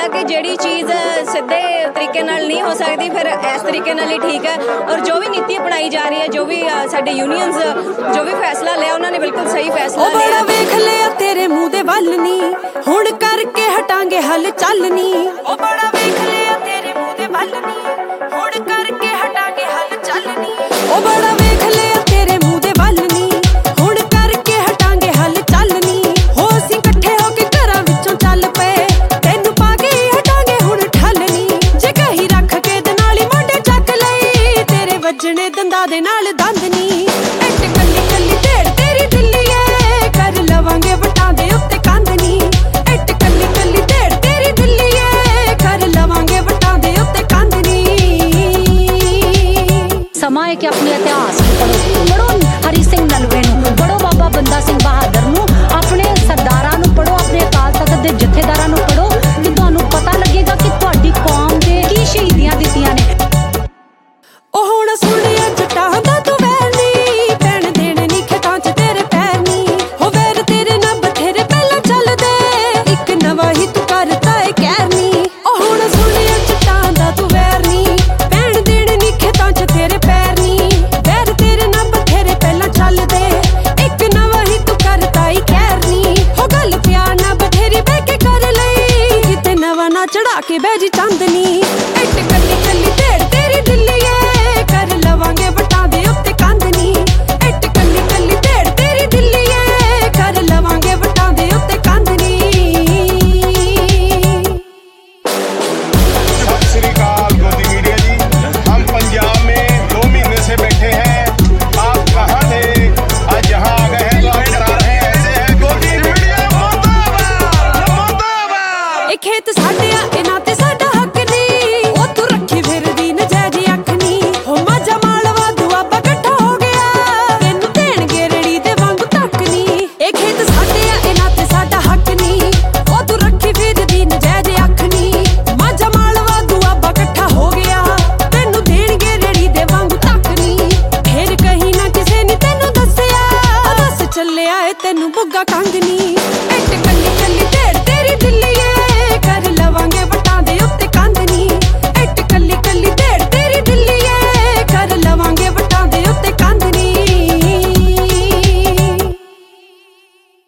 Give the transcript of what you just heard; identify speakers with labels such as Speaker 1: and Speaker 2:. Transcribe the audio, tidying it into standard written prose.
Speaker 1: कि ਜਿਹੜੀ ਚੀਜ਼ ਸਿੱਧੇ ਤਰੀਕੇ ਨਾਲ ਨਹੀਂ ਹੋ ਸਕਦੀ ਫਿਰ ਇਸ ਤਰੀਕੇ ਨਾਲ ਹੀ ਠੀਕ ਹੈ। ਔਰ ਜੋ ਵੀ ਨੀਤੀ ਅਪਣਾਈ ਜਾ ਰਹੀ ਹੈ, ਜੋ ਵੀ ਸਾਡੇ ਯੂਨੀਅਨਸ ਜੋ ਵੀ ਫੈਸਲਾ ਲਿਆ ਉਹਨਾਂ ਨੇ ਬਿਲਕੁਲ ਸਹੀ ਫੈਸਲਾ ਲਿਆ।
Speaker 2: ਬੜਾ ਵੇਖ ਲਿਆ ਤੇਰੇ ਮੂੰਹ ਦੇ ਵੱਲ ਨੀ, ਹੁਣ ਕਰਕੇ ਹਟਾਂਗੇ ਹੱਲ ਚੱਲ ਨੀ। ਉਹ ਬੜਾ ਵੇਖ ਲਿਆ ਤੇਰੇ ਮੂੰਹ ਦੇ ਵੱਲ ਨੀ, ਹੁਣ ਕਰਕੇ ਹਟਾਂਗੇ ਹੱਲ ਚੱਲ ਨੀ। ਉਹ ਬੜਾ ਵੇਖ ਲਿਆ ਤੇਰੇ ਮੂੰਹ ਦੇ ਵੱਲ ਨੀ, ਹੁਣ ਕਰਕੇ ਹਟਾਂਗੇ ਹੱਲ ਚੱਲ ਨੀ। ਹੋ ਅਸੀਂ ਇਕੱਠੇ ਹੋ ਕੇ ਘਰਾਂ ਵਿੱਚੋਂ ਚੱਲ ਪਏ, ਤੈਨੂੰ ਪਾ ਕੇ ਹਟਾਂਗੇ ਹੁਣ ਠੱਲ ਨੀ। ਜੇ ਕਹੀ ਰੱਖ ਕੇ ਦੇ ਨਾਲ ਹੀ ਮੋਢੇ ਚੱਕ ਲਈ, ਤੇਰੇ ਵੱਜਣੇ ਦੰਦਾਂ ਦੇ ਨਾਲ ਦੰਦ ਨੀ। ਇੱਟ ਕੱਲੀ ਕੱਲੀ ਢੇੜ ਤੇਰੀ ਦਿੱਲੀ ਏ, ਕਰ ਲਵਾਂਗੇ ਵਟਾਂ ਦੇ ਉੱਤੇ ਕੰਧ ਨੀ। ਇੱਟ ਕੱਲੀ ਕੱਲੀ ਢੇੜ ਤੇਰੀ ਦਿੱਲੀ ਏ, ਕਰ ਲਵਾਂਗੇ ਵਟਾਂ ਦੇ ਉੱਤੇ ਕੰਧ ਨੀ।
Speaker 3: ਸਮਾਂ ਹੈ ਕਿ ਆਪਣੇ ਇਤਿਹਾਸ ਨੂੰ ਪੜ੍ਹੋ ਹਰੀ ਸਿੰਘ ਨਲਵੇ ਨੂੰ ਪੜ੍ਹੋ, ਬਾਬਾ ਬੰਦਾ ਸਿੰਘ ਬਹਾਦਰ ਨੂੰ, ਆਪਣੇ ਸਰਦਾਰਾਂ ਨੂੰ ਪੜ੍ਹੋ, ਆਪਣੇ ਅਕਾਲ ਤਖਤ ਦੇ ਜਥੇਦਾਰਾਂ ਨੂੰ ਪੜ੍ਹੋ ਕਿ ਤੁਹਾਨੂੰ ਪਤਾ ਲੱਗੇਗਾ ਕਿ ਤੁਹਾਡੀ ਕੌਮ ਦੇ ਕੀ ਸ਼ਹੀਦੀਆਂ ਦਿੱਤੀਆਂ ਨੇ।
Speaker 2: ਉਹ ਹੁਣ ਸੁਣਿਆ ਜੱਟਾਂ ਦਾ ਤੂੰ ਵੈਰ ਨੀ, ਪੈਣ ਦੇਣ ਨੀ ਖੇਤਾਂ 'ਚ ਤੇਰੇ ਪੈਰ ਨੀ। ਹੋ ਵੈਰ ਤੇਰੇ ਨਾਲ ਬਥੇਰੇ ਪਹਿਲਾਂ ਚੱਲਦੇ, ਇੱਕ ਨਵਾਂ ਹੀ ਤੂੰ ਕਰਤਾ ਏ ਕਹਿਰ ਨੀ। ਉਹ ਹੁਣ ਸੁਣਿਆ ਜੱਟਾਂ ਦਾ ਤੂੰ ਵੈਰ ਨੀ, ਪੈਣ ਦੇਣ ਨੀ ਖੇਤਾਂ 'ਚ ਤੇਰੇ ਪੈਰ ਨੀ। ਵੈਰ ਤੇਰੇ ਨਾਲ ਬਥੇਰੇ ਪਹਿਲਾਂ ਚੱਲਦੇ, ਇੱਕ ਨਵਾਂ ਹੀ ਤੂੰ ਕਰਤਾ ਏ ਕਹਿਰ ਨੀ। ਹੋ ਗੱਲ ਪਿਆਰ ਨਾਲ ਬਥੇਰੀ ਬਹਿ ਕੇ ਕਰ ਲਈ, ਕਿਤੇ ਨਵਾਂ ਨਾ ਚੜਾ ਕੇ ਬਹਿ ਜੀ ਚਾਂਦਨੀ। ਇੱਟ ਕੱਲੀ ਕੱਲੀ ਢੇੜ ਤੇਰੀ ਦਿੱਲੀ ਏ, ਕਰ ਲਵਾਂਗੇ ਵਟਾਂ ਦੇ ਉੱਤੇ ਕੰਧ ਨੀ। ਇੱਟ ਕੱਲੀ ਕੱਲੀ ਢੇੜ ਤੇਰੀ ਦਿੱਲੀ ਏ, ਕਰ ਲਵਾਂਗੇ ਵਟਾਂ ਦੇ ਉੱਤੇ ਕੰਧ ਨੀ।
Speaker 4: सत श्री अकाल गोदी मीडिया जी, हम पंजाब में 2 महीने से बैठे हैं। आप कहाँ थे? आज यहाँ आ गए हैं तो आप डरा रहे हैं। ऐसे है गोदी मीडिया मुर्दाबाद मुर्दाबाद।
Speaker 2: ਇਹ ਖੇਤ ਸਾਡੇ ਆ ਇਹਨਾਂ ਤੇ ਸਾਡਾ ਹੱਕ ਨੀ, ਉਹ ਤੂੰ ਰੱਖੀ ਫਿਰਦੀ ਨਜਾਇਜ਼ ਅੱਖ ਨੀ। ਹੋ ਮਾਝਾ ਮਾਲਵਾ ਦੁਆਬਾ ਇਕੱਠਾ ਹੋ ਗਿਆ, ਤੈਨੂੰ ਦੇਣਗੇ ਰੇੜੀ ਦੇ ਵਾਂਗੂ ਤੱਕ ਨੀ। ਇਹ ਖੇਤ ਸਾਡੇ ਆ ਇਹਨਾਂ ਤੇ ਸਾਡਾ ਹੱਕ ਨੀ, ਉਹ ਤੂੰ ਰੱਖੀ ਫਿਰਦੀ ਨਜਾਇਜ਼ ਅੱਖ ਨੀ। ਮਾਝਾ ਮਾਲਵਾ ਦੁਆਬਾ ਇਕੱਠਾ ਹੋ ਗਿਆ, ਤੈਨੂੰ ਦੇਣਗੇ ਰੇੜੀ ਦੇ ਵਾਂਗੂ ਤੱਕ ਨੀ। ਫੇਰ ਕਹੀਂ ਨਾ ਕਿਸੇ ਨੇ ਤੈਨੂੰ ਦੱਸਿਆ, ਬਸ ਚੱਲਿਆ ਏ ਤੈਨੂੰ ਬੁੱਗਾ ਕੰਗ ਨੀ।